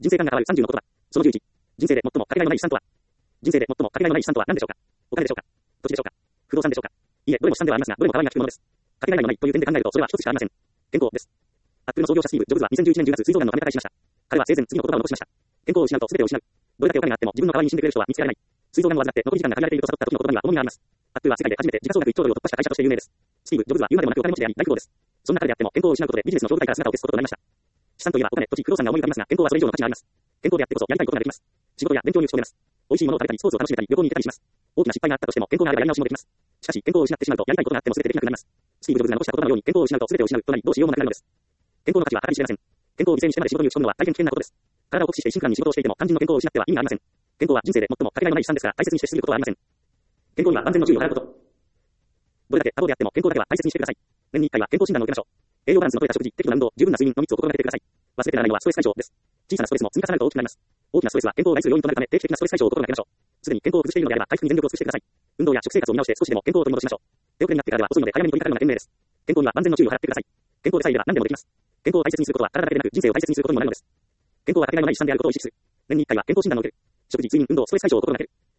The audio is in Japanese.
人生観が変わる30の言葉。その11。人生で最もかけがえのない資産とは。人生で最もかけがえのない資産とは何でしょうか。お金でしょうか。土地でしょうか。不動産でしょうか。いえ、どれも資産ではありますが、どれも代わりが利くものです。かけがえのないという点で考えると、それは一つしかありません。健康です。アップルの創業者スティーブ・ジョブズは2011年10月、膵臓がんのため他界しました。彼は生前次の言葉を残しました。健康を失うと全てを失う。どれだけお金があっても自分の代わりに死んでくれる人は見つけられない。膵臓がんを患って残り時間が限られていると悟った時の言葉には重みがあります。アップルは世界で初めて時価総額1兆ドルを突破した会社として有名です。スティーブ・ジョブズは言うまでもなくお金持ちであり大富豪です。そんな彼であっても健康を失うことでビジネスの上部台から姿を消すこととなりました。資産といえばお金、土地、不動産が思い浮かびますが、健康はそれ以上の価値があります。健康であってこそやりたいことができます。仕事や勉強に打ち込めます。美味しいものを食べたり、スポーツを楽しめたり、旅行に行けたりします。大きな失敗があったとしても健康があればやり直しもできます。しかし、健康を失ってしまうと、やりたいことがあっても全てできなくなります。スティーブ・ジョブズが残した言葉のように、健康を失うと全てを失うとなり、どうしようもなくなるのです。健康の価値は計り知れません。健康を犠牲にしてまで仕事に打ち込むのは大変危険なことです。体を酷使して真空に仕事をしていても、肝心の健康を失っては意味がありません。健康は人生で最もかけがえのない資産ですから、大切にしてしすぎることはありません。健康には万全の注意を払うこと。どれだけ多忙であっても健康だけは大切にしてください。年に1回は健康診断を受けましょう。栄養バランスの取れた食事、適度な運動、十分な睡眠の3つを心がけてください。忘れてならないのはストレス解消です。小さなストレスも積み重なると大きくなります。大きなストレスは健康を害する要因となるため、定期的なストレス解消を心がけましょう。すでに健康を崩しているのであれば、回復に全力を尽くしてください。運動や食生活を見直して少しでも健康を取り戻しましょう。手遅れになってからでは遅いので早めに取り掛かるのが賢明です。健康には万全の注意を払ってください。健康でさえいれば何でもできます。健康を大切にすることは体だけでなく人生を大切にすることにもなるのです。健康はかけがえのない資産であることを意識する。年に1回は健康診断を受ける。食事、睡眠、運動、ストレス解消を心がける。